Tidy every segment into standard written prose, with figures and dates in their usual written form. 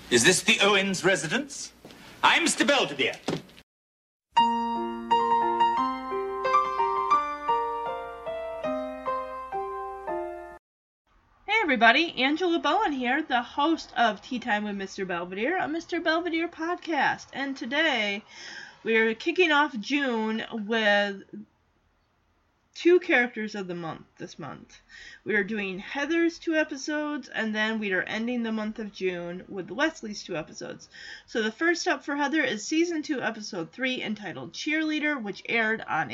Is this the Owens residence? I'm Mr. Belvedere. Hey everybody, Angela Bowen here, the host of Tea Time with Mr. Belvedere, a Mr. Belvedere podcast. And today, we're kicking off June with two characters of the month this month. We are doing Heather's 2 episodes, and then we are ending the month of June with Wesley's 2 episodes. So the first up for Heather is Season 2, Episode 3, entitled Cheerleader, which aired on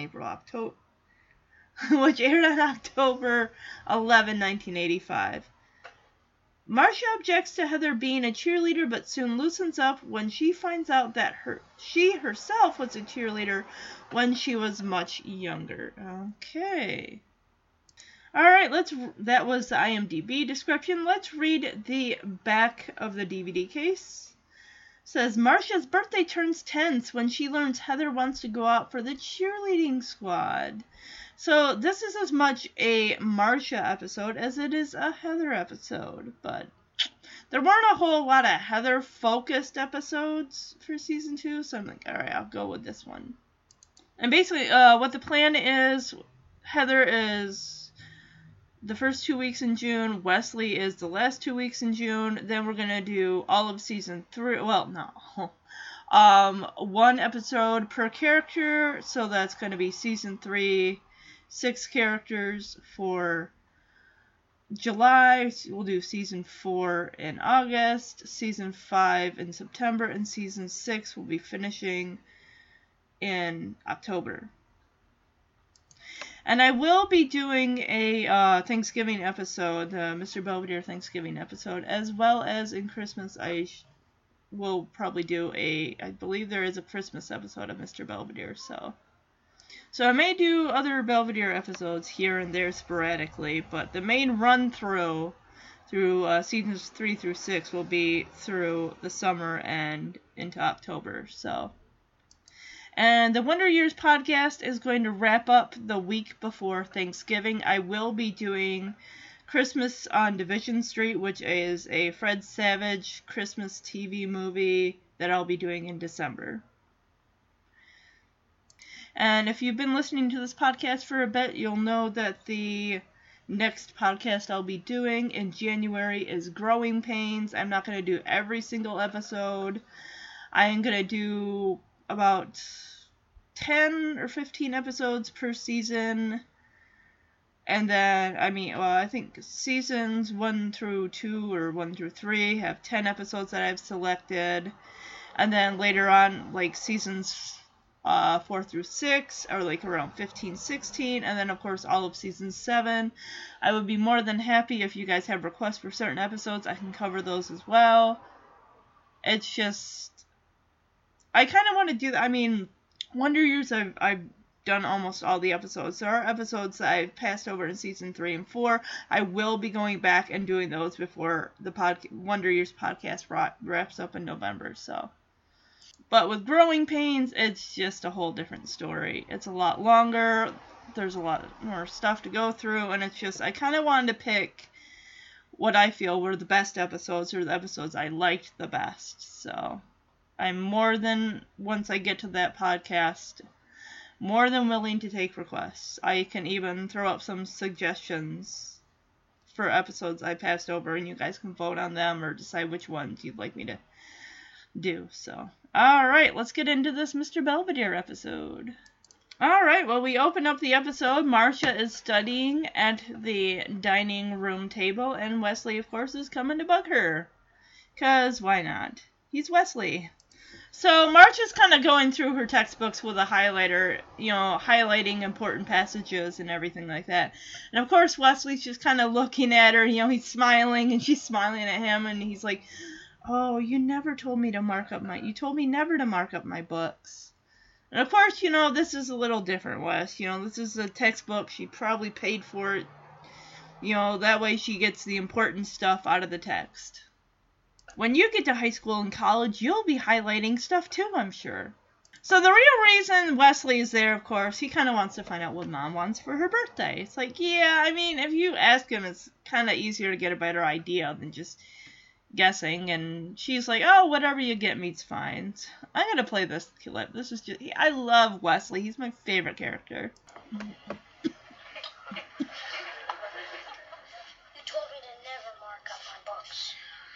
October 11, 1985. Marcia objects to Heather being a cheerleader, but soon loosens up when she finds out that she herself was a cheerleader when she was much younger. Okay. Alright, that was the IMDb description. Let's read the back of the DVD case. It says, Marcia's birthday turns tense when she learns Heather wants to go out for the cheerleading squad. So this is as much a Marcia episode as it is a Heather episode, but there weren't a whole lot of Heather-focused episodes for Season 2, so I'm like, alright, I'll go with this one. And basically, what the plan is, Heather is the first 2 weeks in June, Wesley is the last 2 weeks in June, then we're going to do all of Season 3, well, no, one episode per character, so that's going to be Season 3, 6 characters for July. We'll do Season 4 in August, Season 5 in September, and Season 6 will be finishing in October. And I will be doing a Thanksgiving episode, the Mr. Belvedere Thanksgiving episode, as well as in Christmas I will probably do I believe there is a Christmas episode of Mr. Belvedere, So I may do other Belvedere episodes here and there sporadically, but the main run-through seasons 3 through 6 will be through the summer and into October. And the Wonder Years podcast is going to wrap up the week before Thanksgiving. I will be doing Christmas on Division Street, which is a Fred Savage Christmas TV movie that I'll be doing in December. And if you've been listening to this podcast for a bit, you'll know that the next podcast I'll be doing in January is Growing Pains. I'm not going to do every single episode. I'm going to do about 10 or 15 episodes per season. And then, I think seasons 1 through 2 or 1 through 3 have 10 episodes that I've selected. And then later on, like seasons 4 through 6 are like around 15, 16, and then of course all of season 7. I would be more than happy if you guys have requests for certain episodes. I can cover those as well. It's just, I kind of want to do that. Wonder Years, I've done almost all the episodes. There are episodes that I've passed over in season 3 and 4. I will be going back and doing those before the Wonder Years podcast wraps up in November, so. But with Growing Pains, it's just a whole different story. It's a lot longer, there's a lot more stuff to go through, and it's just, I kind of wanted to pick what I feel were the best episodes, or the episodes I liked the best. So, I'm once I get to that podcast, more than willing to take requests. I can even throw up some suggestions for episodes I passed over, and you guys can vote on them, or decide which ones you'd like me to do, so. Alright, let's get into this Mr. Belvedere episode. Alright, well, we open up the episode. Marcia is studying at the dining room table, and Wesley, of course, is coming to bug her. 'Cause why not? He's Wesley. So Marcia's kind of going through her textbooks with a highlighter, highlighting important passages and everything like that. And of course, Wesley's just kind of looking at her, he's smiling, and she's smiling at him, and he's like, oh, you told me never to mark up my books. And of course, this is a little different, Wes. This is a textbook. She probably paid for it. That way she gets the important stuff out of the text. When you get to high school and college, you'll be highlighting stuff too, I'm sure. So the real reason Wesley is there, of course, he kind of wants to find out what Mom wants for her birthday. It's like, if you ask him, it's kind of easier to get a better idea than just guessing, and she's like, oh, whatever you get me's fine. I'm gonna play this clip. This is just, I love Wesley. He's my favorite character. You told me to never mark up my books.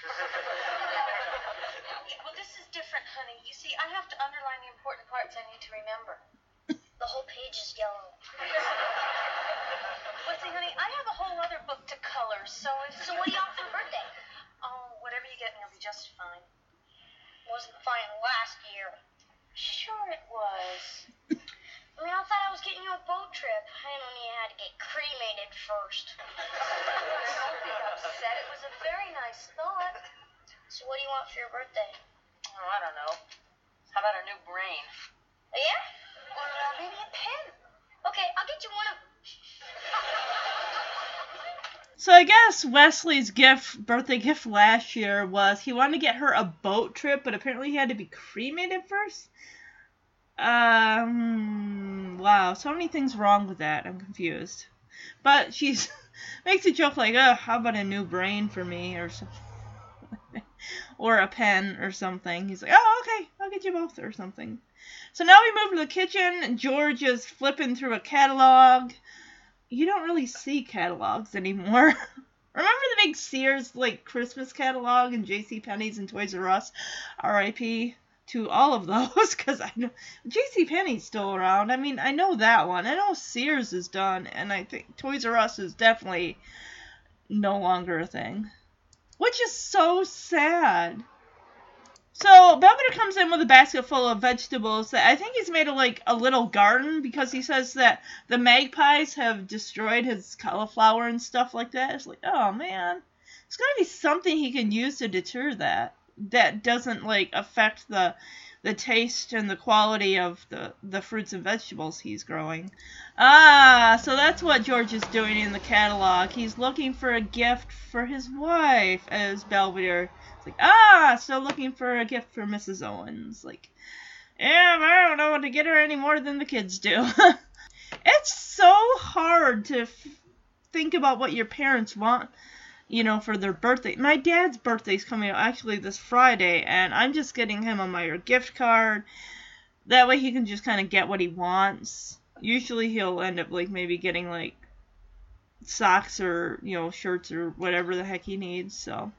Well, this is different, honey. You see, I have to underline the important parts I need to remember. The whole page is yellow. Well, see, honey, I have a whole other book to color, so if... So what do you want for your birthday? Oh, whatever you get me will be just fine. Wasn't fine last year. Sure it was. I mean, I thought I was getting you a boat trip. I didn't know you had to get cremated first. Don't be upset. It was a very nice thought. So what do you want for your birthday? Oh, I don't know. How about a new brain? Yeah? Or maybe a pen. Okay, I'll get you one of them. So I guess Wesley's birthday gift last year was he wanted to get her a boat trip, but apparently he had to be cremated first. Wow, so many things wrong with that. I'm confused. But she's makes a joke like, how about a new brain for me or something. Or a pen or something. He's like, oh, okay, I'll get you both or something. So now we move to the kitchen. George is flipping through a catalog. You don't really see catalogs anymore. Remember the big Sears Christmas catalog and JCPenney's and Toys R Us? R.I.P. to all of those, because I know JCPenney's still around. I mean, I know that one. I know Sears is done, and I think Toys R Us is definitely no longer a thing. Which is so sad. So, Belvedere comes in with a basket full of vegetables that I think he's made a little garden because he says that the magpies have destroyed his cauliflower and stuff like that. It's like, oh man. There's got to be something he can use to deter that doesn't affect the taste and the quality of the fruits and vegetables he's growing. So that's what George is doing in the catalog. He's looking for a gift for his wife as Belvedere. It's like, still looking for a gift for Mrs. Owens. Yeah, I don't know what to get her any more than the kids do. It's so hard to think about what your parents want, for their birthday. My dad's birthday's coming up actually this Friday, and I'm just getting him a Meijer gift card. That way he can just kind of get what he wants. Usually he'll end up maybe getting socks or, shirts or whatever the heck he needs, so.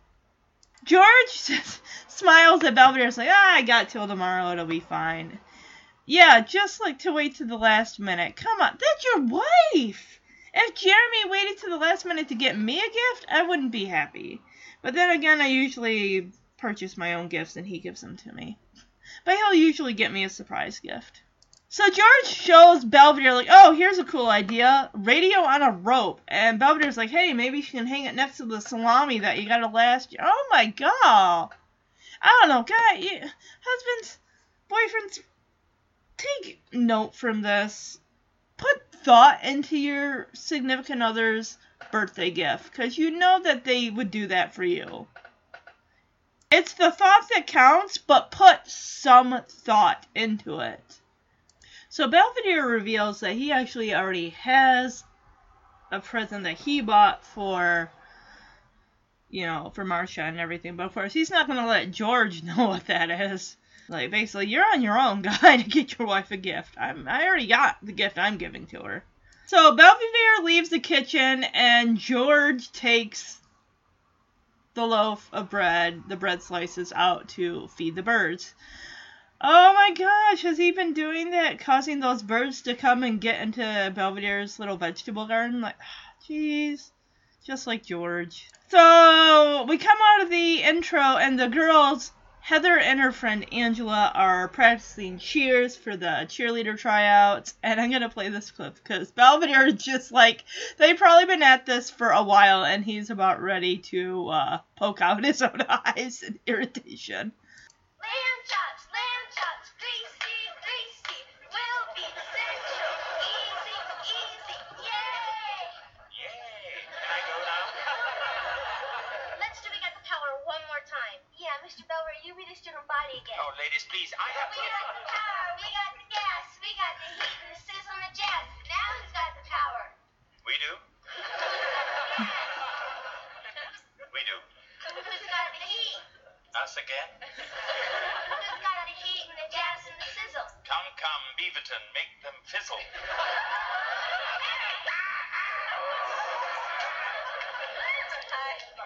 George smiles at Belvedere. It's like, I got till tomorrow, it'll be fine. Yeah, just to wait to the last minute. Come on, that's your wife! If Jeremy waited to the last minute to get me a gift, I wouldn't be happy. But then again, I usually purchase my own gifts and he gives them to me. But he'll usually get me a surprise gift. So George shows Belvedere, here's a cool idea. Radio on a rope. And Belvedere's like, hey, maybe you can hang it next to the salami that you got last year. Oh my god. I don't know, husbands, boyfriends, take note from this. Put thought into your significant other's birthday gift, because you know that they would do that for you. It's the thought that counts, but put some thought into it. So Belvedere reveals that he actually already has a present that he bought for, for Marcia and everything, but of course he's not going to let George know what that is. Basically, you're on your own, guy, to get your wife a gift. I already got the gift I'm giving to her. So Belvedere leaves the kitchen, and George takes the loaf of bread, the bread slices, out to feed the birds. Oh my gosh, has he been doing that? Causing those birds to come and get into Belvedere's little vegetable garden? Jeez. Just like George. So, we come out of the intro, and the girls, Heather and her friend Angela, are practicing cheers for the cheerleader tryouts. And I'm going to play this clip because Belvedere is just they've probably been at this for a while, and he's about ready to poke out his own eyes in irritation. Lamb chops, greasy, greasy, will be essential, easy, easy, yay! Yay! Can I go now? Let's do We Got the Power one more time. Yeah, Mr. Belvedere, you read the student body again. Oh, ladies, please, I have We got the power, we got the gas, we got the heat and the sizzle and the jazz. Now who's got the power? We do. We do. Who's got the heat?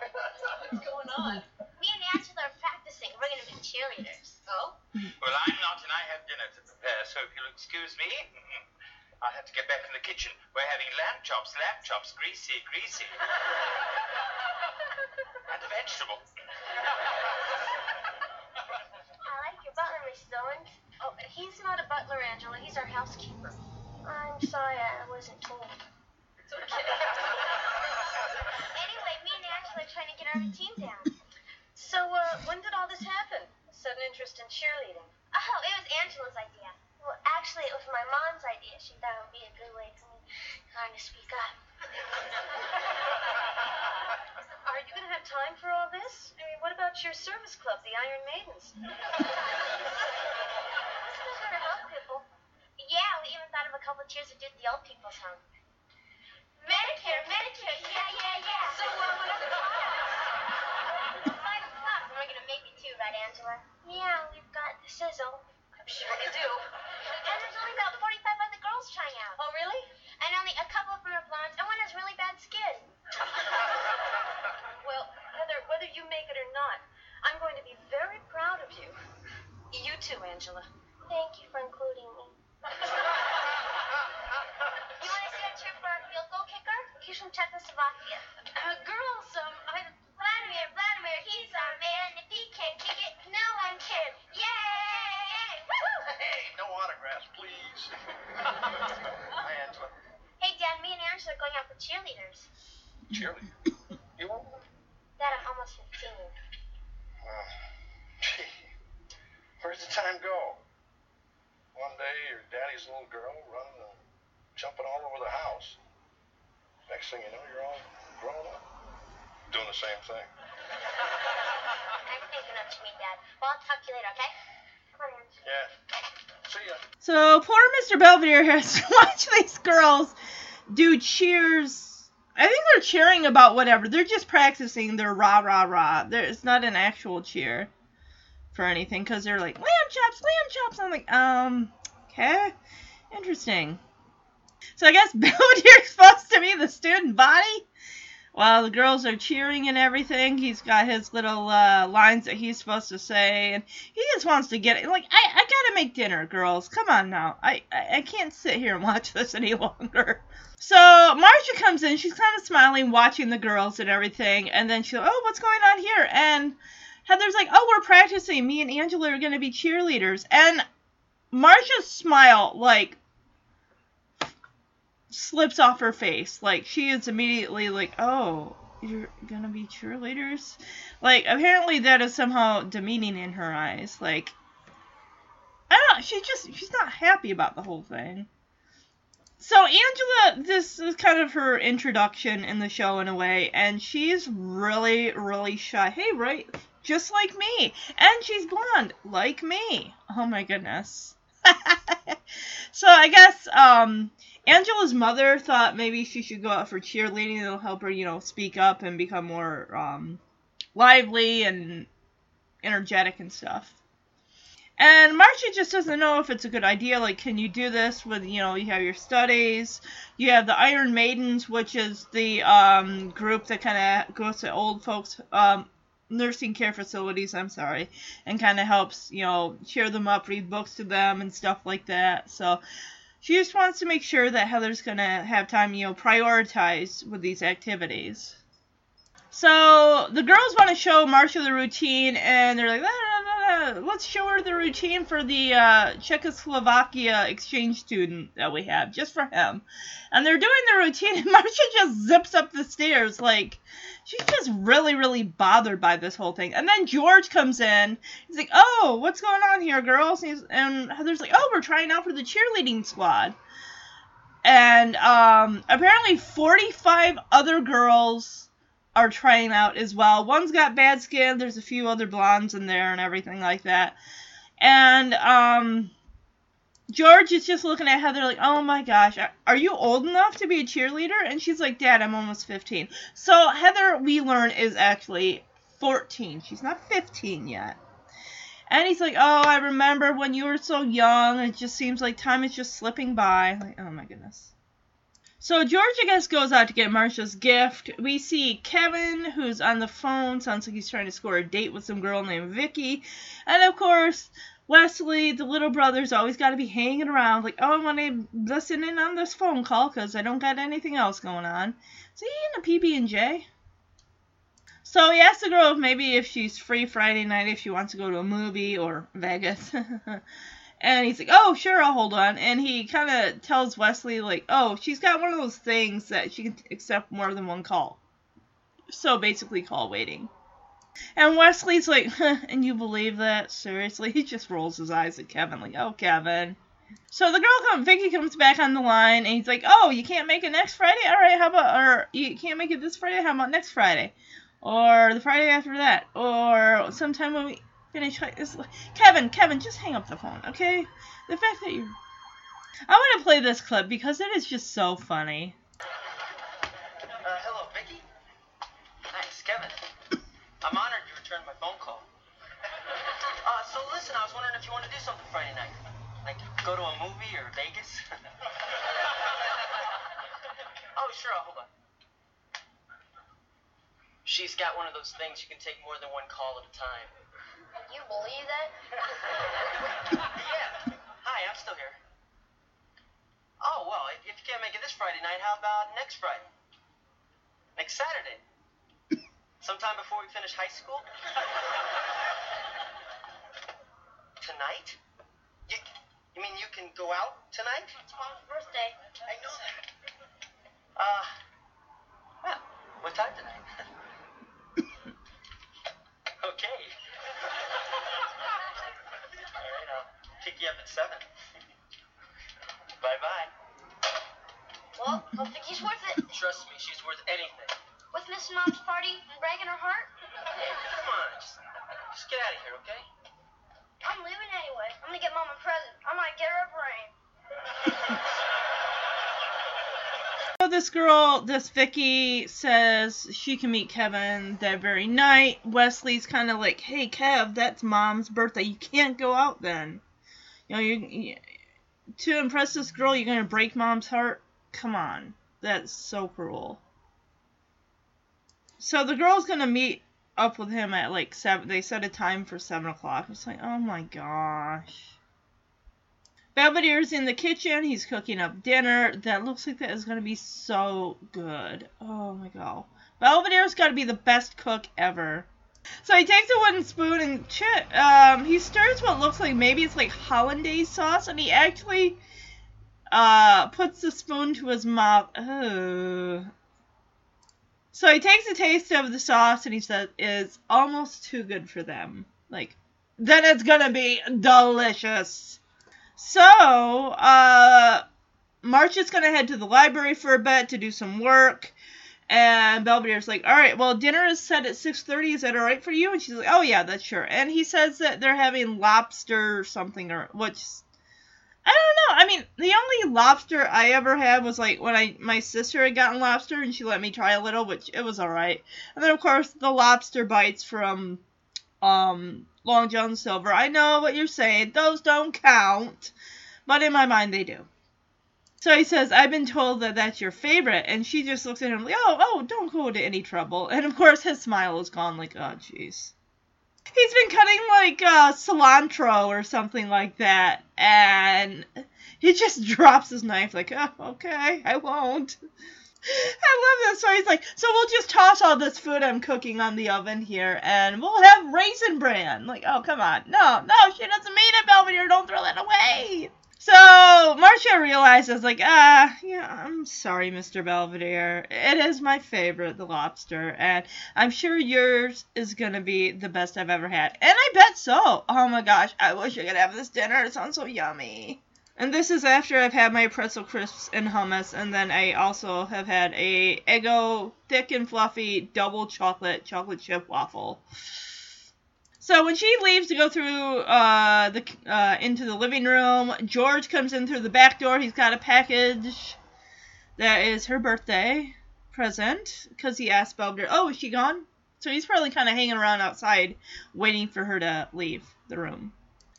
What's going on? Me and Angela are practicing. We're going to be cheerleaders. Oh? Well, I'm not, and I have dinner to prepare, so if you'll excuse me, I'll have to get back in the kitchen. We're having lamb chops, greasy. And a vegetable. I like your butler, Mrs. Owens. Oh, he's not a butler, Angela. He's our housekeeper. I'm sorry I wasn't told. It's okay. Anyway, me and Angela are trying to get our routine down. So, when did all this happen? Sudden interest in cheerleading. Oh, it was Angela's idea. Well, actually, it was my mom's idea. She thought it would be a good way for me to speak up. Are you going to have time for all this? I mean, what about your service club, the Iron Maidens? We're still going to help people. Yeah, we even thought of a couple cheers to do at the old people's home. Medicare, yeah. So, what are the times? 5 o'clock, and we're going to make it too, right, Angela? Yeah, we've got the sizzle. I'm sure you do. And there's only about 45 other girls trying out. Oh, really? And only a couple of them are blondes, and one has really bad skin. Well, Heather, whether you make it or not, I'm going to be very proud of you. You too, Angela. Thank you for including me. You want to see our cheer for our field goal kicker? He's from Czechoslovakia. Girls, Vladimir, he's our man. If he can't kick it, no one can. Yay! Woo-hoo! Hey, no autographs, please. Hi, Angela. Hey, Dad, me and Angela are going out for cheerleaders. Cheerleader. You want one? Dad, I'm almost 15. Oh, gee. Where's the time go? One day, your daddy's little girl running and jumping all over the house. Next thing you know, you're all grown up. Doing the same thing. I'm thinking up to me, Dad. Well, I'll talk to you later, okay? Come on, Angela. Yeah. See ya. So poor Mr. Belvedere has to watch these girls do cheers. I think they're cheering about whatever. They're just practicing their rah, rah, rah. It's not an actual cheer for anything because they're like, lamb chops. I'm like, okay. Interesting. So I guess Belvedere's supposed to be the student body while the girls are cheering and everything. He's got his little lines that he's supposed to say, and he just wants to get it. Like, I gotta make dinner, girls. Come on now. I can't sit here and watch this any longer. So Marcia comes in. She's kind of smiling, watching the girls and everything, and then she's like, oh, what's going on here? And Heather's like, oh, we're practicing. Me and Angela are going to be cheerleaders. And Marcia's smile, like, slips off her face. Like, she is immediately like, oh, you're going to be cheerleaders? Like, apparently that is somehow demeaning in her eyes. Like, I don't know. She's not happy about the whole thing. So Angela, this is kind of her introduction in the show in a way, and she's really, really shy. Hey, right? Just like me. And she's blonde, like me. Oh my goodness. So I guess Angela's mother thought maybe she should go out for cheerleading. It'll help her, speak up and become more lively and energetic and stuff. And Marcia just doesn't know if it's a good idea. Like, can you do this with, you have your studies. You have the Iron Maidens, which is the group that kind of goes to old folks, nursing care facilities, and kind of helps, cheer them up, read books to them and stuff like that. So she just wants to make sure that Heather's going to have time, prioritize with these activities. So the girls want to show Marcia the routine, and they're like, let's show her the routine for the Czechoslovakia exchange student that we have, just for him. And they're doing the routine, and Marcia just zips up the stairs. Like, she's just really, really bothered by this whole thing. And then George comes in. He's like, oh, what's going on here, girls? And Heather's like, oh, we're trying out for the cheerleading squad. And apparently 45 other girls are trying out as well. One's got bad skin. There's a few other blondes in there and everything like that. And George is just looking at Heather like, oh my gosh, are you old enough to be a cheerleader? And she's like, Dad, I'm almost 15. So Heather, we learn, is actually 14. She's not 15 yet. And he's like, oh, I remember when you were so young. It just seems like time is just slipping by. Like, oh my goodness. So George, I guess, goes out to get Marcia's gift. We see Kevin, who's on the phone. Sounds like he's trying to score a date with some girl named Vicky. And, of course, Wesley, the little brother's always got to be hanging around. Like, oh, I want to listen in on this phone call because I don't got anything else going on. Is he in a PB&J? So he asks the girl maybe if she's free Friday night, if she wants to go to a movie or Vegas. And he's like, oh, sure, I'll hold on. And he kind of tells Wesley, like, oh, she's got one of those things that she can accept more than one call. So basically call waiting. And Wesley's like, huh, and you believe that? Seriously? He just rolls his eyes at Kevin, like, oh, Kevin. So the girl Vicky comes back on the line, and he's like, oh, you can't make it next Friday? All right, how about, or you can't make it this Friday? How about next Friday? Or the Friday after that? Or sometime when we finish this. Kevin, just hang up the phone, okay? The fact that you... I want to play this clip because it is just so funny. Hello, Vicky. Hi, it's Kevin. I'm honored you returned my phone call. So listen, I was wondering if you want to do something Friday night. Like, go to a movie or Vegas? Oh, sure, hold on. She's got one of those things you can take more than one call at a time. You believe that? Yeah. Hi, I'm still here. Oh, well, if you can't make it this Friday night, how about next Friday? Next Saturday? Sometime before we finish high school? Tonight? You mean you can go out tonight? It's Mom's birthday. I know that. Well, what time tonight? Okay. All right, I'll pick you up at 7. Bye-bye. Well, hope Vicky's worth it. Trust me, she's worth anything. With Miss Mom's party and breaking her heart? Hey, come on, just get out of here, okay? I'm leaving anyway. I'm gonna get Mom a present. I might get her a brain. So this girl, this Vicky, says she can meet Kevin that very night. Wesley's kind of like, hey, Kev, that's Mom's birthday. You can't go out then. You know, to impress this girl, you're going to break Mom's heart? Come on. That's so cruel. So the girl's going to meet up with him at like 7. They set a time for 7 o'clock. It's like, oh my gosh. Belvedere's in the kitchen. He's cooking up dinner. That looks like that is going to be so good. Oh my god. Belvedere's got to be the best cook ever. So he takes a wooden spoon and he stirs what looks like maybe it's like hollandaise sauce, and he actually puts the spoon to his mouth. Oh. So he takes a taste of the sauce and he says it's almost too good for them. Like, then it's going to be delicious. So, Marcia's going to head to the library for a bit to do some work. And Belvedere's like, all right, well, dinner is set at 6:30. Is that all right for you? And she's like, oh, yeah, that's sure. And he says that they're having lobster or something, or which, I don't know. I mean, the only lobster I ever had was like when my sister had gotten lobster and she let me try a little, which it was all right. And then, of course, the lobster bites from Long John Silver. I know what you're saying. Those don't count. But in my mind, they do. So he says, I've been told that that's your favorite. And she just looks at him like, oh, don't go to any trouble. And of course, his smile is gone like, oh, jeez. He's been cutting like cilantro or something like that. And he just drops his knife like, oh, okay, I won't. I love this. So he's like, so we'll just toss all this food I'm cooking on the oven here, and we'll have Raisin Bran. Like, oh, come on. No, she doesn't mean it, Belvedere. Don't throw that away. So Marcia realizes, like, yeah, I'm sorry, Mr. Belvedere. It is my favorite, the lobster, and I'm sure yours is going to be the best I've ever had. And I bet so. Oh, my gosh. I wish I could have this dinner. It sounds so yummy. And this is after I've had my pretzel crisps and hummus, and then I also have had a Eggo thick and fluffy double chocolate chip waffle. So when she leaves to go through into the living room, George comes in through the back door. He's got a package that is her birthday present, because he asked Belvedere, oh, is she gone? So he's probably kind of hanging around outside waiting for her to leave the room.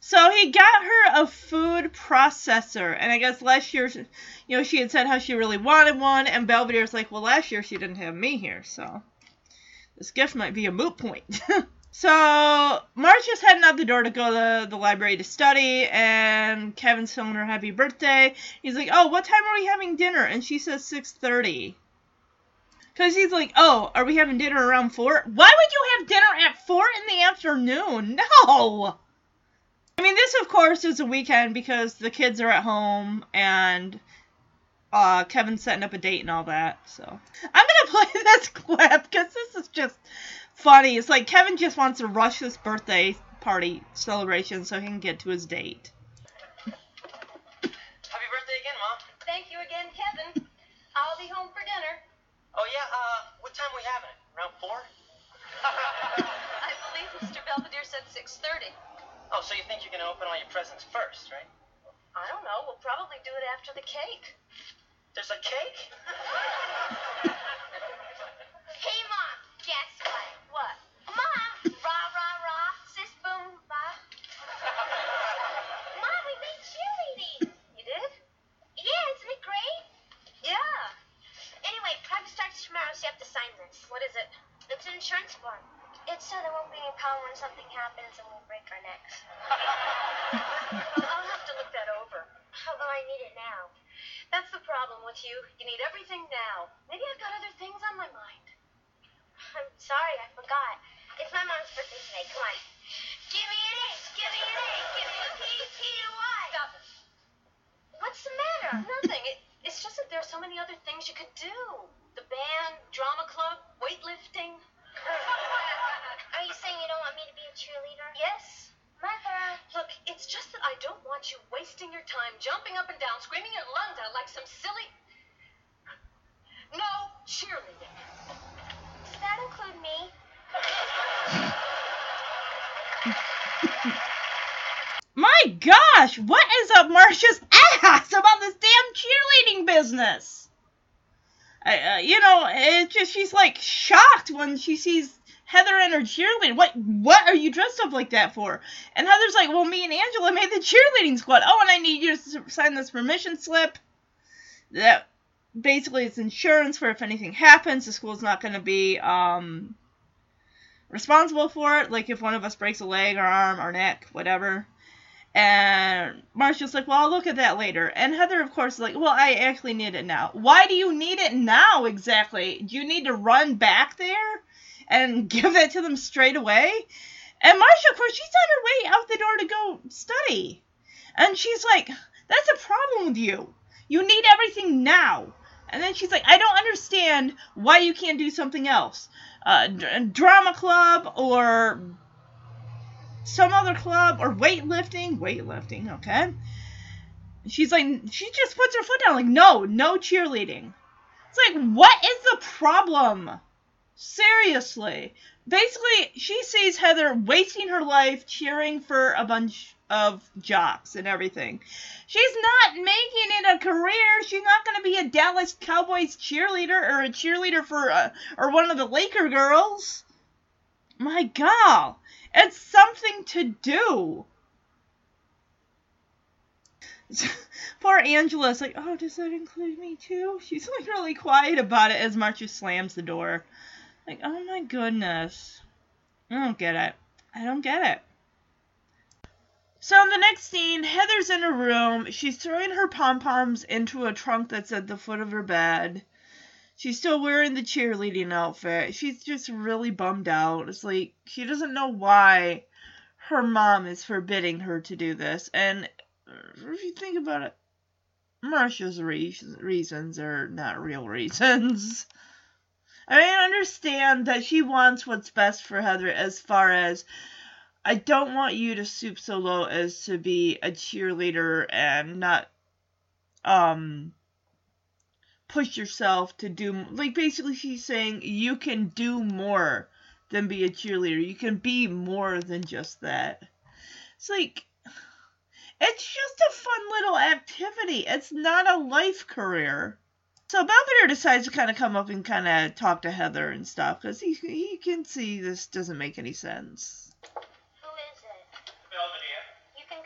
So he got her a food processor, and I guess last year, she had said how she really wanted one, and Belvedere's like, well, last year she didn't have me here, so this gift might be a moot point. So Marcia's heading out the door to go to the library to study, and Kevin's telling her happy birthday. He's like, oh, what time are we having dinner? And she says 6:30. Because he's like, oh, are we having dinner around 4? Why would you have dinner at 4 in the afternoon? No! I mean, this, of course, is a weekend because the kids are at home, and Kevin's setting up a date and all that, so. I'm going to play this clip, because this is just funny. It's like Kevin just wants to rush this birthday party celebration so he can get to his date. Happy birthday again, Mom. Thank you again, Kevin. I'll be home for dinner. Oh, yeah, what time are we having it? Around 4? I believe Mr. Belvedere said 6:30. Oh, so you think you're going to open all your presents first, right? I don't know. We'll probably do it after the cake. There's a cake? Hey, Mom, guess what? What? Mom, rah, rah, rah, sis, boom, bah. Mom, we made cheerleading. You did? Yeah, isn't it great? Yeah. Anyway, practice starts tomorrow, so you have to sign this. What is it? It's an insurance form. It's so there won't be any problem when something happens and we'll break our necks. Well, I'll have to look that over. Although I need it now. That's the problem with you. You need everything now. Maybe I've got other things on my mind. I'm sorry, I forgot. It's my mom's birthday today. Come on. Give me an A, give me an A, give me a P, P to Y. Stop it. What's the matter? Nothing. It's just that there are so many other things you could do. The band, drama club, weightlifting. Are you saying you don't want me to be a cheerleader? Yes. Mother. Look, it's just that I don't want you wasting your time jumping up and down, screaming your lungs out like some silly... No cheerleading. Does that include me? My gosh, what is up Marcia's ass about this damn cheerleading business? It's just, she's like shocked when she sees Heather and her cheerleading. What are you dressed up like that for? And Heather's like, well, me and Angela made the cheerleading squad. Oh, and I need you to sign this permission slip. That basically it's insurance for if anything happens. The school's not going to be responsible for it. Like if one of us breaks a leg or arm or neck, whatever. And Marcia's like, well, I'll look at that later. And Heather, of course, is like, well, I actually need it now. Why do you need it now exactly? Do you need to run back there and give it to them straight away? And Marcia, of course, she's on her way out the door to go study. And she's like, that's a problem with you. You need everything now. And then she's like, I don't understand why you can't do something else. Drama club or some other club or weightlifting, okay? She's like, she just puts her foot down, like, no cheerleading. It's like, what is the problem? Seriously. Basically, she sees Heather wasting her life cheering for a bunch of jocks and everything. She's not making it a career. She's not going to be a Dallas Cowboys cheerleader or a cheerleader for, or one of the Laker girls. My God. It's something to do. Poor Angela's like, oh, does that include me too? She's like really quiet about it as Marcia slams the door. Like, oh my goodness. I don't get it. So in the next scene, Heather's in her room. She's throwing her pom-poms into a trunk that's at the foot of her bed. She's still wearing the cheerleading outfit. She's just really bummed out. It's like, she doesn't know why her mom is forbidding her to do this. And if you think about it, Marcia's reasons are not real reasons. I mean, I understand that she wants what's best for Heather as far as, I don't want you to stoop so low as to be a cheerleader and not, push yourself to do, like, basically she's saying you can do more than be a cheerleader. You can be more than just that. It's like, it's just a fun little activity. It's not a life career. So Belvedere decides to kind of come up and kind of talk to Heather and stuff, because he can see this doesn't make any sense. Who is it? Belvedere. You can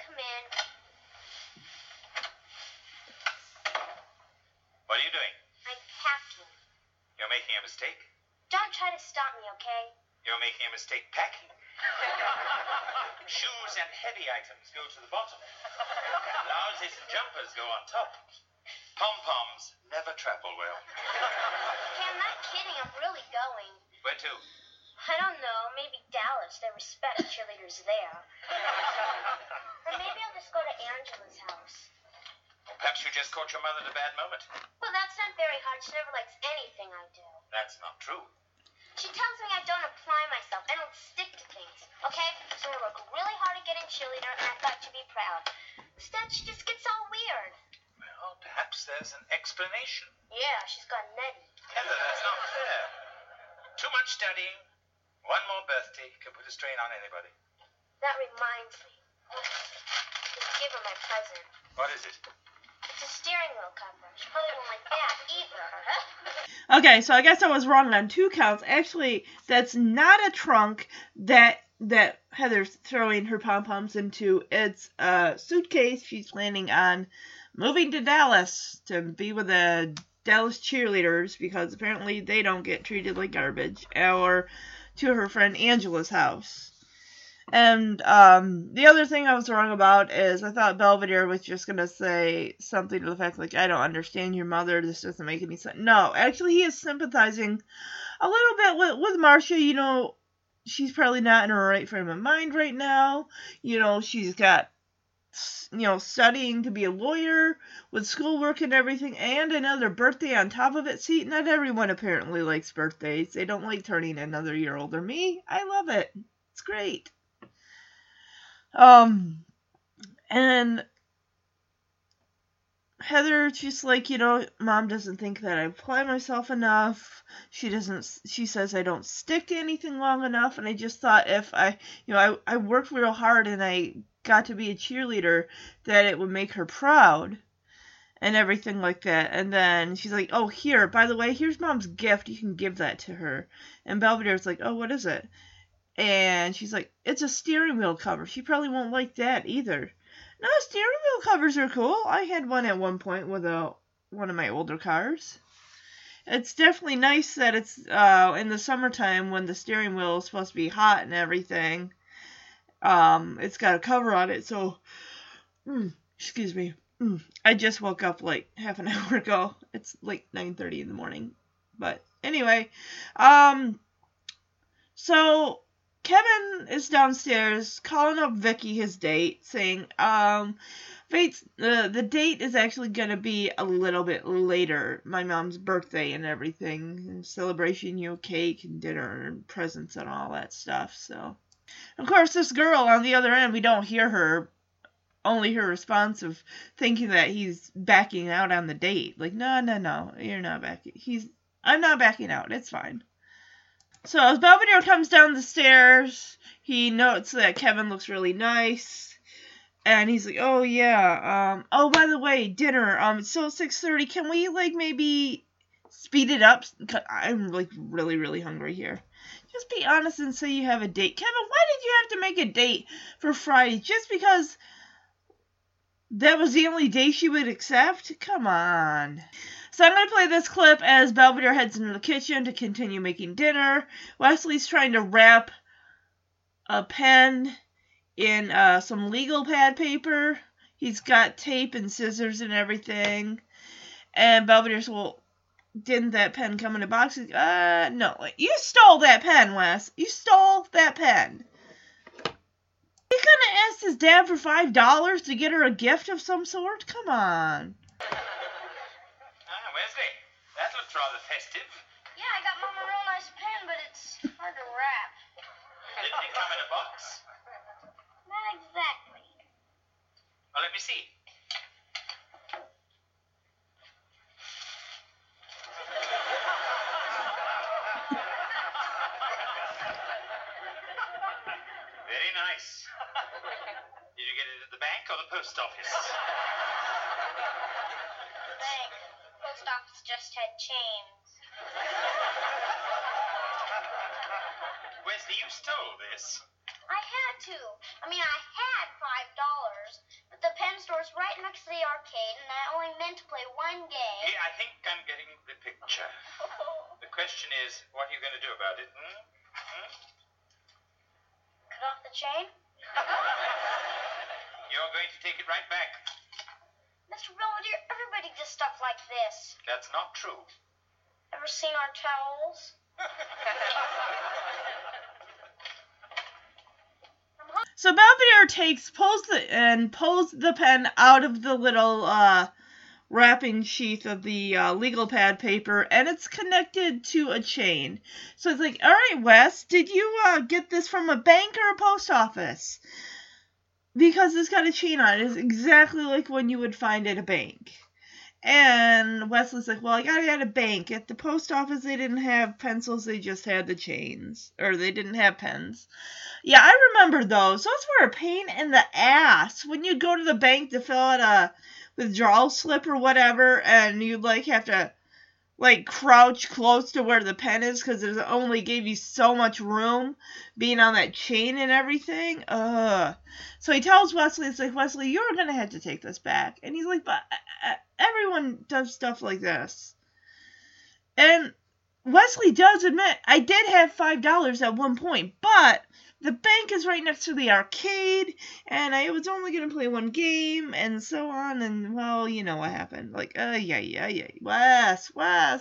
don't try to stop me, okay? You're making a mistake packing. Shoes and heavy items go to the bottom. Blouses and jumpers go on top. Pom-poms never travel well. Okay, I'm not kidding. I'm really going. Where to? I don't know. Maybe Dallas. They respect cheerleaders there. Or maybe I'll just go to Angela's house. Or perhaps you just caught your mother at a bad moment. Well, that's not very hard. She never likes anything I do. That's not true. She tells me I don't apply myself. I don't stick to things. Okay? So I work really hard at getting cheerleader, and I thought she'd be proud. Instead, she just gets all weird. Well, perhaps there's an explanation. Yeah, she's got Nettie. Heather, that's not fair. Too much studying. One more birthday can put a strain on anybody. That reminds me. Just give her my present. What is it? It's a steering wheel cover. She probably won't like that either. Okay, so I guess I was wrong on 2 counts. Actually, that's not a trunk that Heather's throwing her pom-poms into. It's a suitcase she's planning on moving to Dallas to be with the Dallas cheerleaders because apparently they don't get treated like garbage. Or to her friend Angela's house. And the other thing I was wrong about is I thought Belvedere was just going to say something to the fact like, I don't understand your mother, this doesn't make any sense. No, actually he is sympathizing a little bit with Marcia. You know, she's probably not in her right frame of mind right now. You know, she's got, you know, studying to be a lawyer with schoolwork and everything and another birthday on top of it. See, not everyone apparently likes birthdays. They don't like turning another year older. Me, I love it. It's great. And Heather just like, you know, Mom doesn't think that I apply myself enough. She says I don't stick to anything long enough. And I just thought if I worked real hard and I got to be a cheerleader, that it would make her proud and everything like that. And then she's like, oh, here, by the way, here's Mom's gift. You can give that to her. And Belvedere's like, oh, what is it? And she's like, it's a steering wheel cover. She probably won't like that either. No, steering wheel covers are cool. I had one at one point with one of my older cars. It's definitely nice that it's in the summertime when the steering wheel is supposed to be hot and everything. It's got a cover on it, so... excuse me. I just woke up like half an hour ago. It's like 9:30 in the morning. But anyway, so... Kevin is downstairs calling up Vicky, his date, saying, the date is actually going to be a little bit later. My mom's birthday and everything. And celebration, you know, cake and dinner and presents and all that stuff. So, of course, this girl on the other end, we don't hear her. Only her response of thinking that he's backing out on the date. Like, no, you're not backing. I'm not backing out. It's fine. So as Belvedere comes down the stairs, he notes that Kevin looks really nice. And he's like, oh yeah, oh by the way, dinner, it's still 6:30. Can we like maybe speed it up? 'Cause I'm like really, really hungry here. Just be honest and say you have a date. Kevin, why did you have to make a date for Friday? Just because that was the only day she would accept? Come on. So I'm going to play this clip as Belvedere heads into the kitchen to continue making dinner. Wesley's trying to wrap a pen in some legal pad paper. He's got tape and scissors and everything. And Belvedere's, well, didn't that pen come in a box? No. You stole that pen, Wes. You stole that pen. He's going to ask his dad for $5 to get her a gift of some sort? Come on. Wesley, that looks rather festive. Yeah, I got Mom a real nice pen, but it's hard to wrap. Didn't it come in a box? Not exactly. Well, let me see. Very nice. Did you get it at the bank or the post office? The bank. Post office just had chains. Wesley, you stole this. I had to. I mean, I had $5, but the pen store's right next to the arcade, and I only meant to play one game. Hey, I think I'm getting the picture. The question is, what are you going to do about it? Cut off the chain? You're going to take it right back. Mr. Belvedere, everybody does stuff like this. That's not true. Ever seen our towels? So Belvedere pulls the pen out of the little wrapping sheath of the legal pad paper, and it's connected to a chain. So it's like, all right, Wes, did you get this from a bank or a post office? Because it's got a chain on it. It's exactly like one you would find at a bank. And Wesley's like, well, I got it at a bank. At the post office, they didn't have pencils. They just had the chains. Or they didn't have pens. Yeah, I remember those. Those were a pain in the ass. When you'd go to the bank to fill out a withdrawal slip or whatever, and you'd, have to, crouch close to where the pen is because it only gave you so much room being on that chain and everything. So he tells Wesley, it's like, Wesley, you're going to have to take this back. And he's like, but everyone does stuff like this. And Wesley does admit, I did have $5 at one point, but the bank is right next to the arcade, and I was only going to play one game, and so on, and, well, you know what happened. Wes.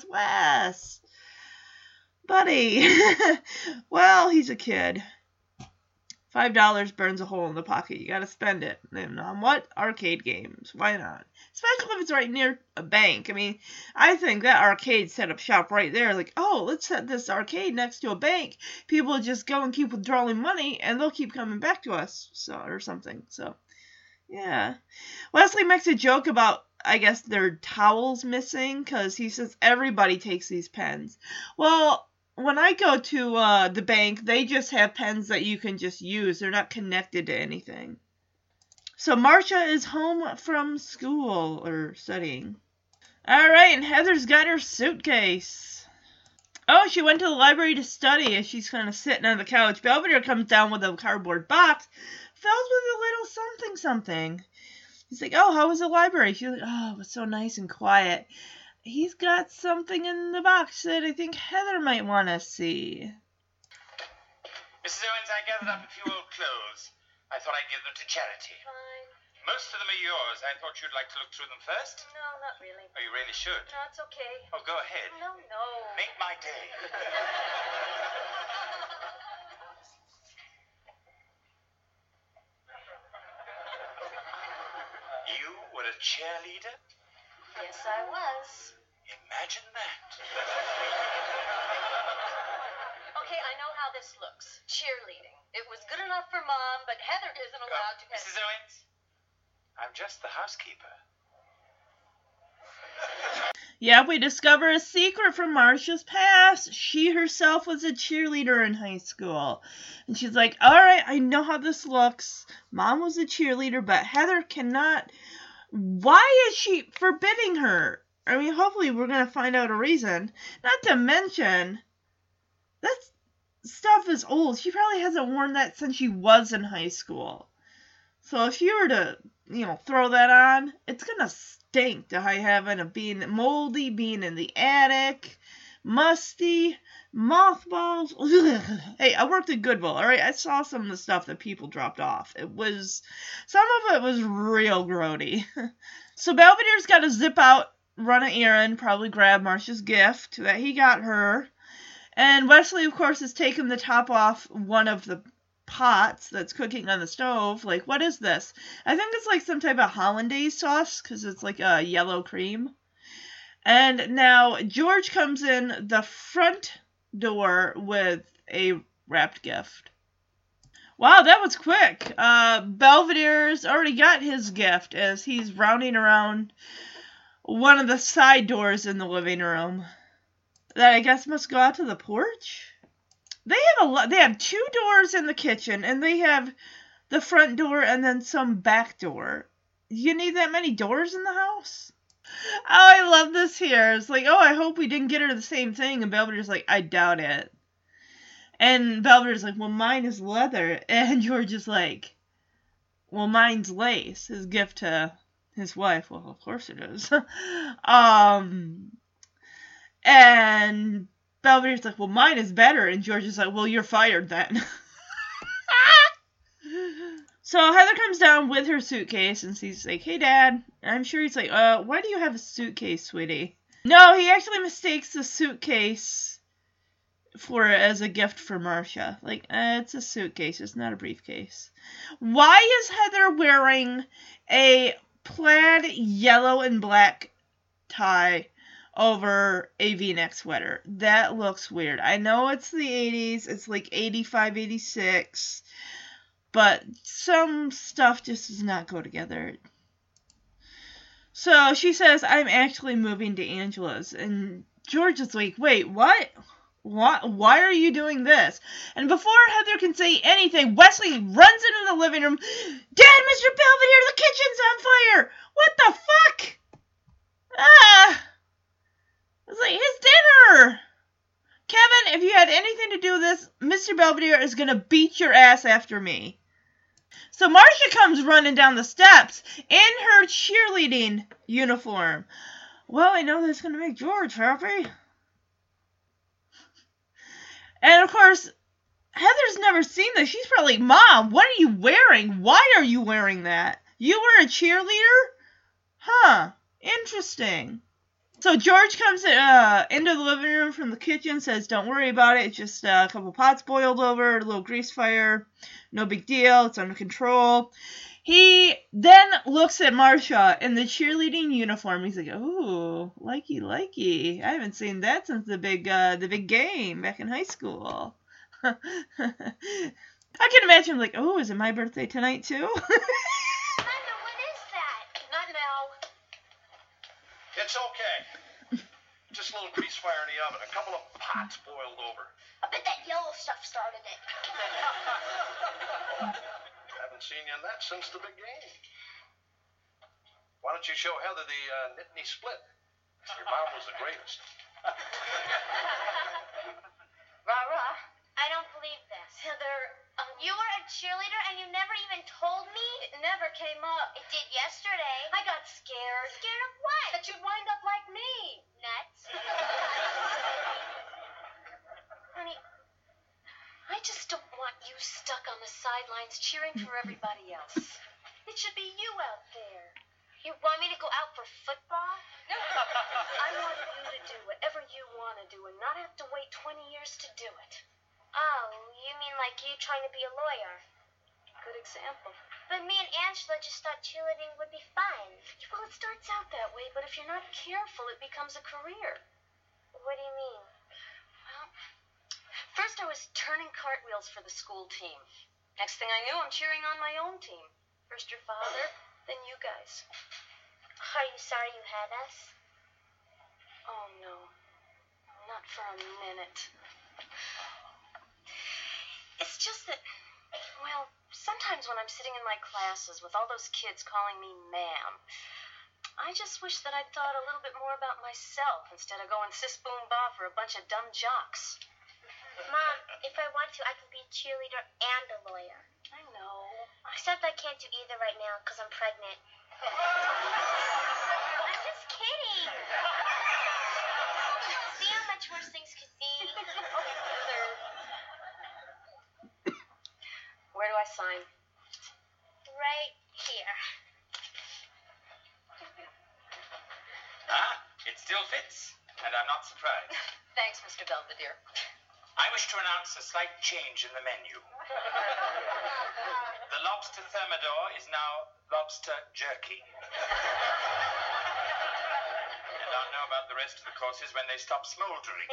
Buddy. Well, he's a kid. $5 burns a hole in the pocket. You gotta spend it. And on what? Arcade games. Why not? Especially if it's right near a bank. I mean, I think that arcade set up shop right there. Like, oh, let's set this arcade next to a bank. People will just go and keep withdrawing money, and they'll keep coming back to us, or something. So, yeah. Wesley makes a joke about, I guess, their towels missing, because he says everybody takes these pens. Well, when I go to the bank, they just have pens that you can just use. They're not connected to anything. So Marcia is home from school, or studying. Alright, and Heather's got her suitcase. Oh, she went to the library to study as she's kind of sitting on the couch. Belvedere comes down with a cardboard box filled with a little something. He's like, oh, how was the library? She's like, oh, it was so nice and quiet. He's got something in the box that I think Heather might want to see. Mrs. Owens, I gathered up a few old clothes. I thought I'd give them to charity. Fine. Most of them are yours. I thought you'd like to look through them first. No, not really. Oh, you really should. No, it's okay. Oh, go ahead. No. Make my day. You were a cheerleader? Yes, I was. Imagine that. Okay, I know how this looks. Cheerleading. It was good enough for Mom, but Heather isn't allowed to... Mrs. Owens, I'm just the housekeeper. Yeah, we discover a secret from Marcia's past. She herself was a cheerleader in high school. And she's like, alright, I know how this looks. Mom was a cheerleader, but Heather cannot... Why is she forbidding her? I mean, hopefully we're going to find out a reason. Not to mention, that stuff is old. She probably hasn't worn that since she was in high school. So if you were to, throw that on, it's going to stink to high heaven of being moldy, being in the attic, musty, mothballs. Hey, I worked at Goodwill, alright? I saw some of the stuff that people dropped off. Some of it was real grody. So Belvedere's got to zip out, run an errand, probably grab Marcia's gift that he got her. And Wesley, of course, has taken the top off one of the pots that's cooking on the stove. Like, what is this? I think it's like some type of hollandaise sauce, because it's like a yellow cream. And now George comes in the front door with a wrapped gift. Wow, that was quick. Belvedere's already got his gift as he's rounding around one of the side doors in the living room that I guess must go out to the porch. They have two doors in the kitchen, and they have the front door and then some back door. You need that many doors in the house? Oh, I love this here. It's like, oh, I hope we didn't get her the same thing. And Belvedere's like, I doubt it. And Belvedere's like, well, mine is leather. And George is like, well, mine's lace. His gift to his wife. Well, of course it is. And Belvedere's like, well, mine is better. And George is like, well, you're fired then. So Heather comes down with her suitcase, and she's like, hey, Dad. And I'm sure he's like, why do you have a suitcase, sweetie? No, he actually mistakes the suitcase as a gift for Marcia. Like, it's a suitcase. It's not a briefcase. Why is Heather wearing a plaid yellow and black tie over a V-neck sweater? That looks weird. I know it's the 80s. It's like 85, 86. But some stuff just does not go together. So she says, I'm actually moving to Angela's. And George is like, wait, what? Why are you doing this? And before Heather can say anything, Wesley runs into the living room. Dad, Mr. Belvedere, the kitchen's on fire! What the fuck? It's like, his dinner! Kevin, if you had anything to do with this, Mr. Belvedere is gonna beat your ass after me. So Marcia comes running down the steps in her cheerleading uniform. Well, I know that's gonna make George happy. And of course, Heather's never seen this. She's probably like, Mom, what are you wearing? Why are you wearing that? You were a cheerleader? Huh, interesting. So George comes into the living room from the kitchen, says, don't worry about it. It's just a couple pots boiled over, a little grease fire. No big deal. It's under control. He then looks at Marcia in the cheerleading uniform. He's like, ooh, likey. I haven't seen that since the big game back in high school. I can imagine like, oh, is it my birthday tonight too? Mother, what is that? Not now. It's okay. Just a little grease fire in the oven. A couple of pots boiled over. I bet that yellow stuff started it. Haven't seen you in that since the big game. Why don't you show Heather the Nittany split? Your mom was the greatest. Rah-rah. I don't believe this. Heather, You were a cheerleader and you never even told me? it never came up. It did yesterday. I got scared. Scared of what? That you'd wind up like me. Nuts. Honey, I just don't want you stuck on the sidelines cheering for everybody else. It should be you out there. You want me to go out for football? I want you to do whatever you want to do and not have to wait 20 years to do it. Oh, you mean like you trying to be a lawyer? Good example. But me and Angela just thought cheerleading would be fun. Well, it starts out that way, but if you're not careful, it becomes a career. What do you mean? Well, first I was turning cartwheels for the school team. Next thing I knew, I'm cheering on my own team. First your father, then you guys. Are you sorry you had us? Oh, no. Not for a minute. It's just that, well, sometimes when I'm sitting in my classes with all those kids calling me ma'am, I just wish that I'd thought a little bit more about myself instead of going sis-boom-ba for a bunch of dumb jocks. Mom, if I want to, I can be a cheerleader and a lawyer. I know. Except I can't do either right now because I'm pregnant. I'm just kidding. See how much worse things could be? Where do I sign? Right here. It still fits, and I'm not surprised. Thanks, Mr. Belvedere. I wish to announce a slight change in the menu. The lobster thermidor is now lobster jerky. And I'll know about the rest of the courses when they stop smoldering.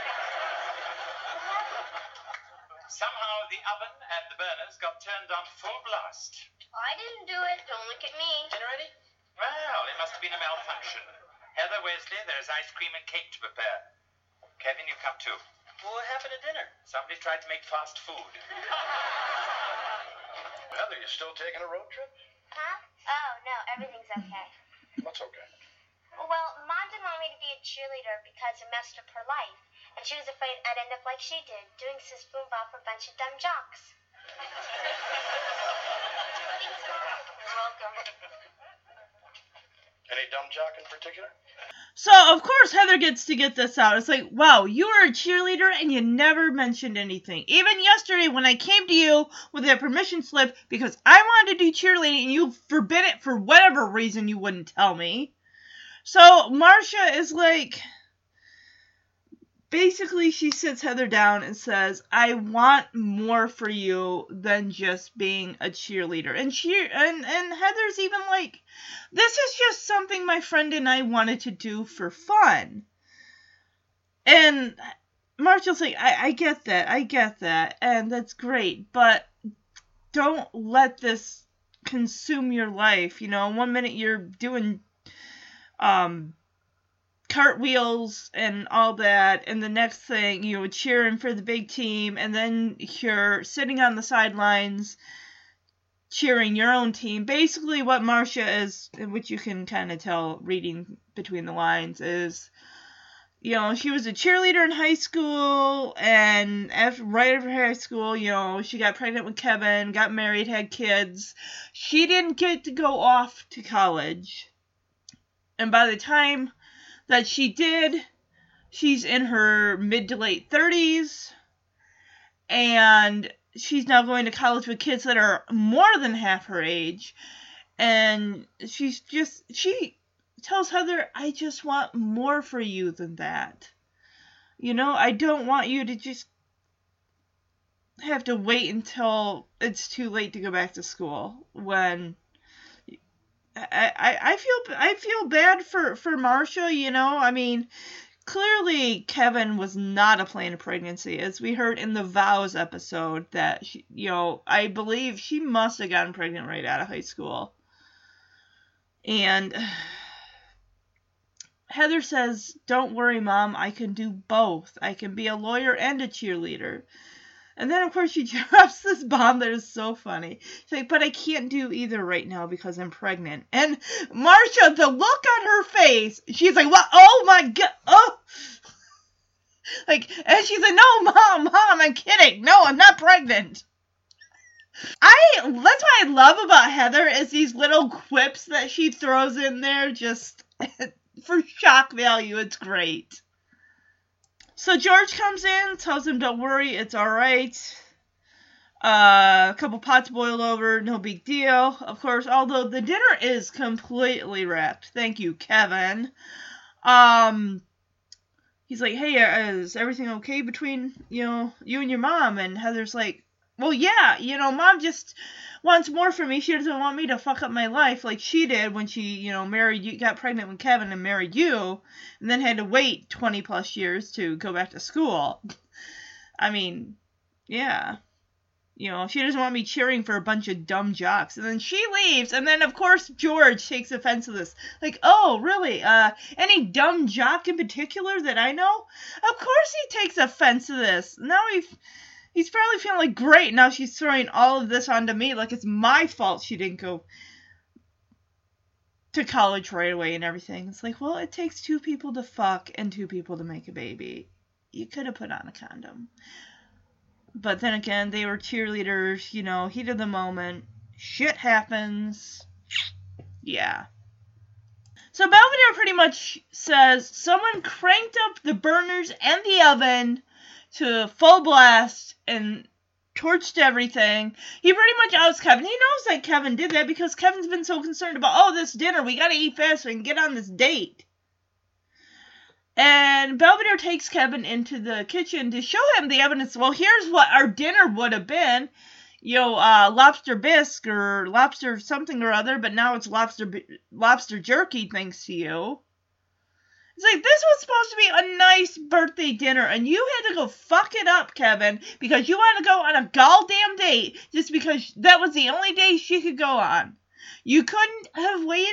Somehow the oven and the burners got turned on full blast. I didn't do it. Don't look at me. Dinner ready? Well, it must have been a malfunction. Heather, Wesley, there's ice cream and cake to prepare. Kevin, you come too. Well, what happened to dinner? Somebody tried to make fast food. Heather, you still taking a road trip? Huh? Oh, no. Everything's okay. What's okay? Well, Mom didn't want me to be a cheerleader because it messed up her life. And she was afraid I'd end up like she did, doing sis boom bop for a bunch of dumb jocks. You're welcome. Any dumb jock in particular? So, of course, Heather gets to get this out. It's like, wow, you were a cheerleader and you never mentioned anything. Even yesterday when I came to you with that permission slip because I wanted to do cheerleading and you forbid it for whatever reason you wouldn't tell me. So, Marcia is like, basically she sits Heather down and says, I want more for you than just being a cheerleader. And Heather's even like, this is just something my friend and I wanted to do for fun. And Marcia's like, I get that, and that's great, but don't let this consume your life. You know, 1 minute you're doing cartwheels and all that, and the next thing you're cheering for the big team, and then you're sitting on the sidelines cheering your own team. Basically what Marcia is, which you can kind of tell reading between the lines, is, you know, she was a cheerleader in high school, and right after high school, you know, she got pregnant with Kevin, got married, had kids. She didn't get to go off to college. And by the time that she did, she's in her mid to late 30s, and she's now going to college with kids that are more than half her age, and she tells Heather, I just want more for you than that. You know, I don't want you to just have to wait until it's too late to go back to school. When I feel bad for Marcia, you know. I mean, clearly Kevin was not a planned pregnancy, as we heard in the Vows episode that she, you know, I believe she must have gotten pregnant right out of high school. And Heather says, don't worry, Mom, I can do both. I can be a lawyer and a cheerleader. And then, of course, she drops this bomb that is so funny. She's like, but I can't do either right now because I'm pregnant. And Marcia, the look on her face, she's like, what? Oh, my God. Oh. Like, and she's like, no, Mom, I'm kidding. No, I'm not pregnant. That's what I love about Heather is these little quips that she throws in there just for shock value. It's great. So George comes in, tells him, don't worry, it's alright. A couple pots boiled over, no big deal. Of course, although the dinner is completely wrecked. Thank you, Kevin. He's like, hey, is everything okay between, you know, you and your mom? And Heather's like, well, yeah, you know, Mom just wants more from me. She doesn't want me to fuck up my life like she did when she, you know, got pregnant with Kevin and married you, and then had to wait 20 plus years to go back to school. I mean, yeah. You know, she doesn't want me cheering for a bunch of dumb jocks. And then she leaves, and then, of course, George takes offense to this. Like, oh, really? Any dumb jock in particular that I know? Of course he takes offense to this. Now he's probably feeling like, great, now she's throwing all of this onto me, like it's my fault she didn't go to college right away and everything. It's like, well, it takes 2 people to fuck and 2 people to make a baby. You could have put on a condom. But then again, they were cheerleaders, you know, heat of the moment. Shit happens. Yeah. So Belvedere pretty much says someone cranked up the burners and the oven to full blast and torched everything. He pretty much outs Kevin. He knows that Kevin did that because Kevin's been so concerned about, oh, this dinner, we gotta eat fast so we can get on this date. And Belvedere takes Kevin into the kitchen to show him the evidence. Well, here's what our dinner would have been. You know, lobster bisque or lobster something or other, but now it's lobster jerky thanks to you. It's like, this was supposed to be a nice birthday dinner, and you had to go fuck it up, Kevin, because you wanted to go on a goddamn date just because that was the only day she could go on. You couldn't have waited?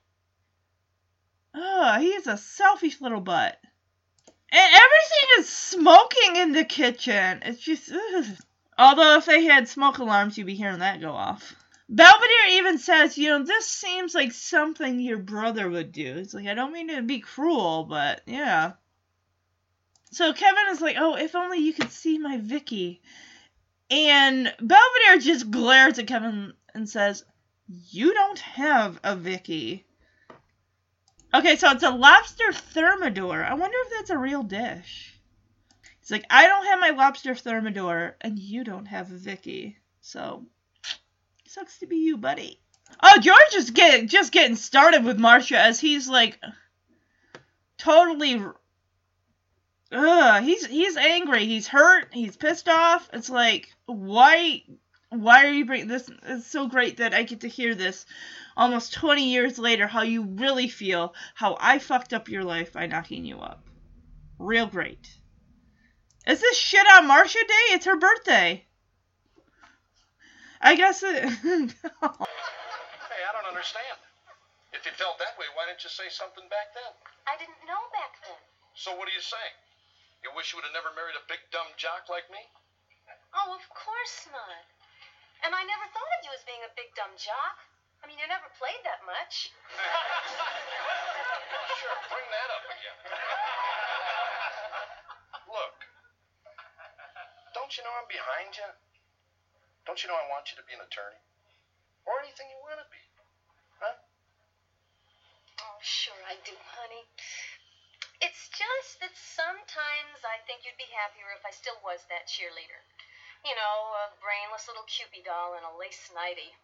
Oh, he is a selfish little butt. And everything is smoking in the kitchen. It's just, ugh. Although if they had smoke alarms, you'd be hearing that go off. Belvedere even says, you know, this seems like something your brother would do. It's like, I don't mean to be cruel, but yeah. So Kevin is like, oh, if only you could see my Vicky. And Belvedere just glares at Kevin and says, you don't have a Vicky. Okay, so it's a lobster thermidor. I wonder if that's a real dish. He's like, I don't have my lobster thermidor, and you don't have a Vicky. So, sucks to be you, buddy. Oh, George is just getting started with Marcia as he's like, totally... he's angry. He's hurt. He's pissed off. It's like, why are you bringing this? It's so great that I get to hear this almost 20 years later, how you really feel, how I fucked up your life by knocking you up. Real great. Is this shit on Marcia Day? It's her birthday. I guess it... Hey, I don't understand. If you felt that way, why didn't you say something back then? I didn't know back then. So what are you saying? You wish you would have never married a big dumb jock like me? Oh, of course not. And I never thought of you as being a big dumb jock. I mean, you never played that much. Sure, bring that up again. Look, don't you know I'm behind you? Don't you know I want you to be an attorney? Or anything you want to be. Huh? Oh, sure I do, honey. It's just that sometimes I think you'd be happier if I still was that cheerleader. You know, a brainless little Cupid doll in a lace nightie.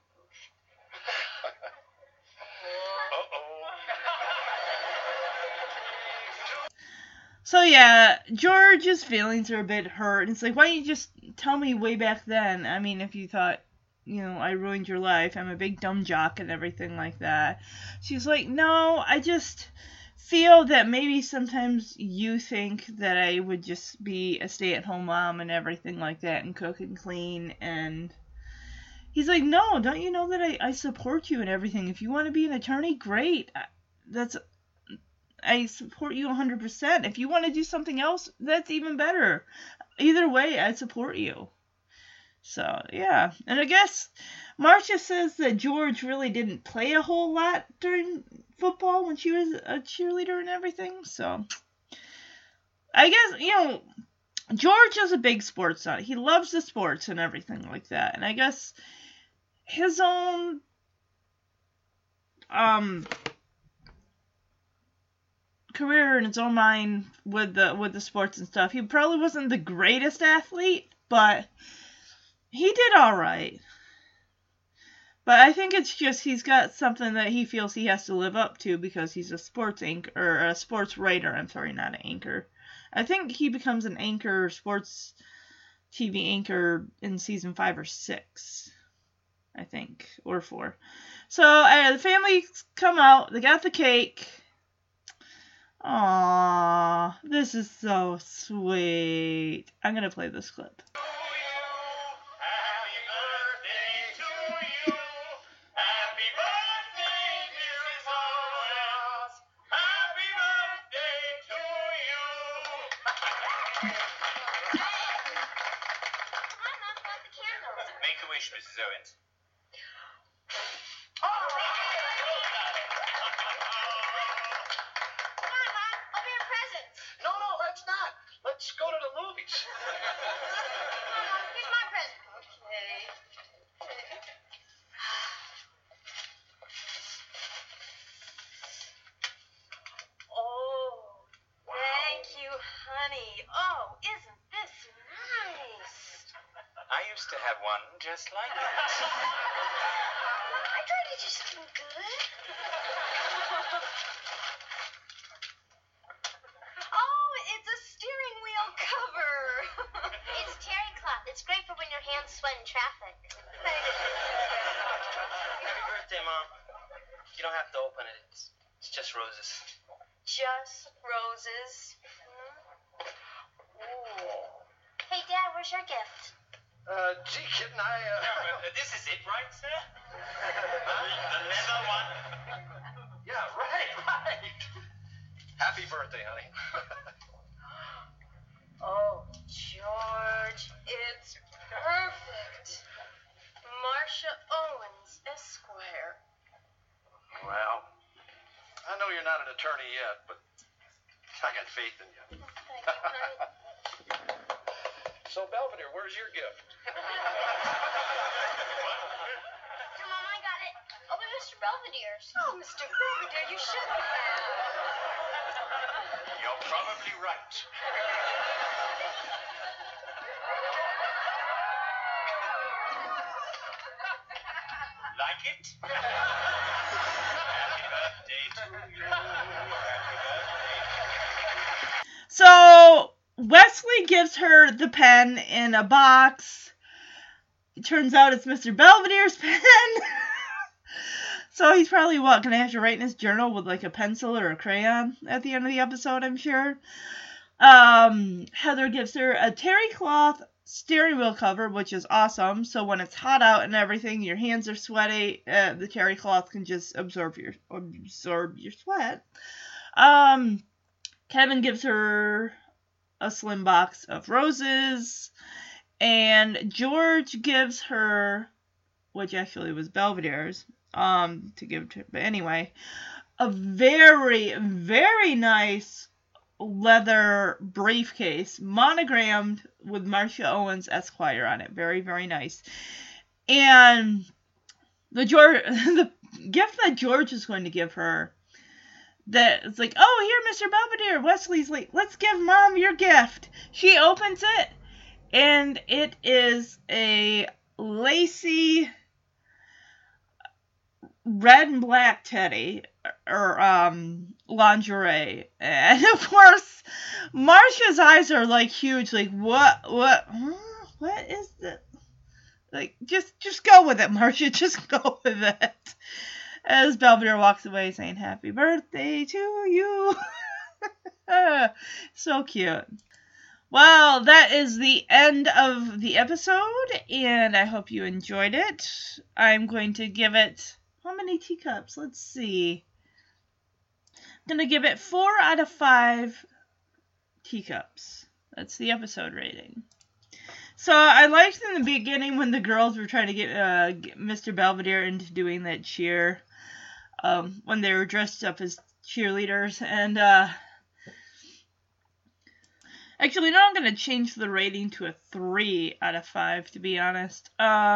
So yeah, George's feelings are a bit hurt. It's like, why don't you just tell me way back then? I mean, if you thought, you know, I ruined your life, I'm a big dumb jock and everything like that. She's like, no, I just feel that maybe sometimes you think that I would just be a stay-at-home mom and everything like that and cook and clean. And he's like, no, don't you know that I support you and everything? If you want to be an attorney, great. I support you 100%. If you want to do something else, that's even better. Either way, I support you. So, yeah. And I guess Marcia says that George really didn't play a whole lot during football when she was a cheerleader and everything. So, I guess, you know, George is a big sports nut. He loves the sports and everything like that. And I guess his own career in his own mind with the sports and stuff. He probably wasn't the greatest athlete, but he did all right. But I think it's just he's got something that he feels he has to live up to because he's a sports anchor, or a sports writer. I'm sorry, not an anchor. I think he becomes an anchor, sports TV anchor in season 5 or 6. I think, or 4. So the family come out. They got the cake. Aww, this is so sweet. I'm gonna play this clip. Make-A-Wish, Mrs. Owens. Let's go to the movies. Here's my present. Okay. Oh, thank you, honey. Oh, isn't this nice? I used to have one just like it. I tried to do something good. Oh, it's a steering wheel cover. It's terry cloth. It's great for when your hands sweat in traffic. Happy birthday, Mom. You don't have to open it. It's just roses. Just roses. Ooh. Hey, Dad, where's your gift? Gee, kitten, This is it, right, sir? The leather one? Yeah, right. Happy birthday, honey. Oh, George, it's perfect. Marcia Owens, Esquire. Well, I know you're not an attorney yet, but I got faith in you. Thank you, honey. So, Belvedere, where's your gift? Come on, I got it. Open it Mr. Belvedere's. Oh, Mr. Belvedere, you shouldn't have. You're probably right. Like it? Happy birthday to you. Happy birthday. So Wesley gives her the pen in a box. It turns out it's Mr. Belvedere's pen. So he's probably gonna have to write in his journal with like a pencil or a crayon at the end of the episode, I'm sure. Heather gives her a terry cloth steering wheel cover, which is awesome. So when it's hot out and everything, your hands are sweaty, the terry cloth can just absorb your sweat. Kevin gives her a slim box of roses, and George gives her, which actually was Belvedere's, to give to, but anyway, a very, very nice leather briefcase monogrammed with Marcia Owens Esquire on it. Very, very nice. And the gift that George is going to give her, that it's like, oh, here, Mr. Belvedere. Wesley's like, let's give Mom your gift. She opens it, and it is a lacy red and black teddy, or lingerie. And of course, Marcia's eyes are like huge, like, what is this? Like, just go with it, Marcia, just go with it. As Belvedere walks away saying, happy birthday to you. So cute. Well, that is the end of the episode, and I hope you enjoyed it. I'm going to give it, how many teacups? Let's see. I'm going to give it 4 out of 5 teacups. That's the episode rating. So I liked in the beginning when the girls were trying to get Mr. Belvedere into doing that cheer, when they were dressed up as cheerleaders, and actually, no, I'm going to change the rating to a 3 out of 5, to be honest.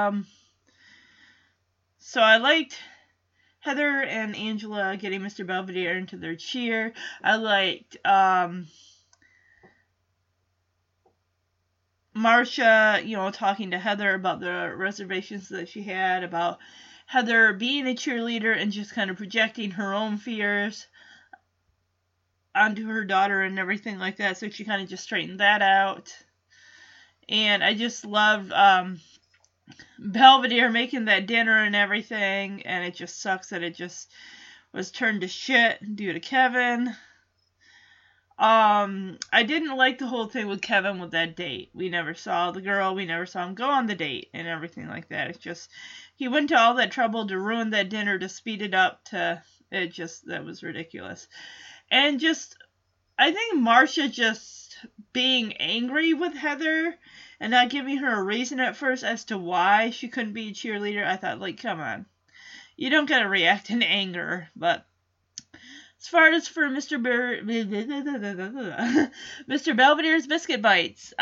So I liked Heather and Angela getting Mr. Belvedere into their cheer. I liked Marcia, talking to Heather about the reservations that she had, about Heather being a cheerleader and just kind of projecting her own fears onto her daughter and everything like that, so she kind of just straightened that out. And I just loved Belvedere making that dinner and everything, and it just sucks that it just was turned to shit due to Kevin. I didn't like the whole thing with Kevin with that date. We never saw the girl, we never saw him go on the date and everything like that. It's just, he went to all that trouble to ruin that dinner to speed it up that was ridiculous. And just, I think Marcia just being angry with Heather and not giving her a reason at first as to why she couldn't be a cheerleader, I thought, like, come on. You don't gotta react in anger. But as far as for Mr. Belvedere's Biscuit Bites,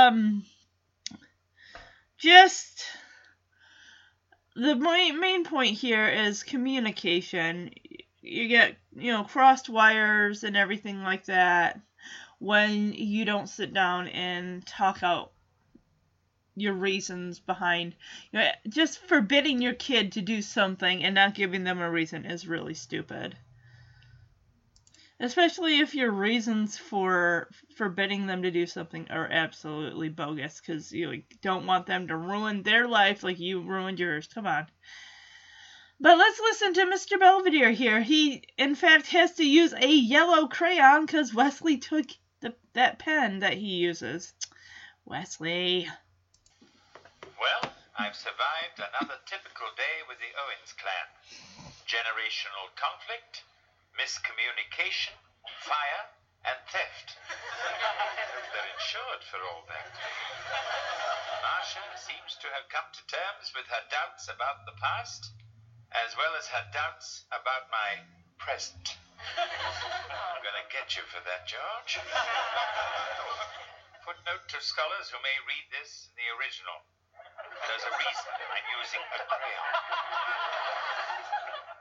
just the main point here is communication. You get, crossed wires and everything like that when you don't sit down and talk out your reasons behind, just forbidding your kid to do something and not giving them a reason is really stupid. Especially if your reasons for forbidding them to do something are absolutely bogus, because you don't want them to ruin their life like you ruined yours. Come on. But let's listen to Mr. Belvedere here. He, in fact, has to use a yellow crayon because Wesley took that pen that he uses. Wesley. Well, I've survived another typical day with the Owens clan. Generational conflict, miscommunication, fire, and theft. They're insured for all that. Marcia seems to have come to terms with her doubts about the past, as well as her doubts about my present. I'm going to get you for that, George. Footnote to scholars who may read this in the original. There's a reason I'm using a crayon.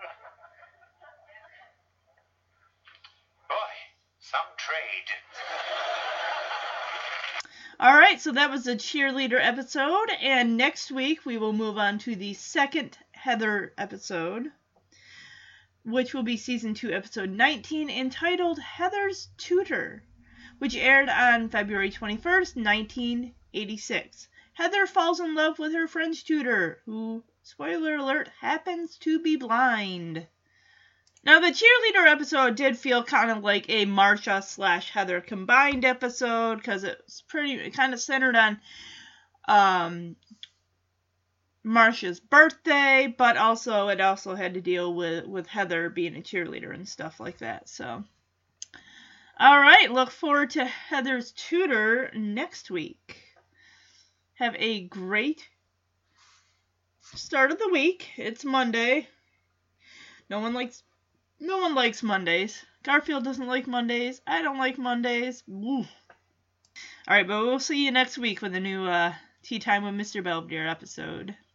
Alright, so that was the cheerleader episode, and next week we will move on to the second Heather episode, which will be Season 2, Episode 19, entitled Heather's Tutor, which aired on February 21st, 1986. Heather falls in love with her French tutor, who, spoiler alert, happens to be blind. Now, the cheerleader episode did feel kind of like a Marsha/Heather combined episode, because it's kind of centered on Marsha's birthday, but also it also had to deal with Heather being a cheerleader and stuff like that. So, all right, look forward to Heather's Tutor next week. Have a great start of the week. It's Monday. No one likes Mondays. Garfield doesn't like Mondays. I don't like Mondays. Woo. Alright, but we'll see you next week with a new Tea Time with Mr. Belvedere episode.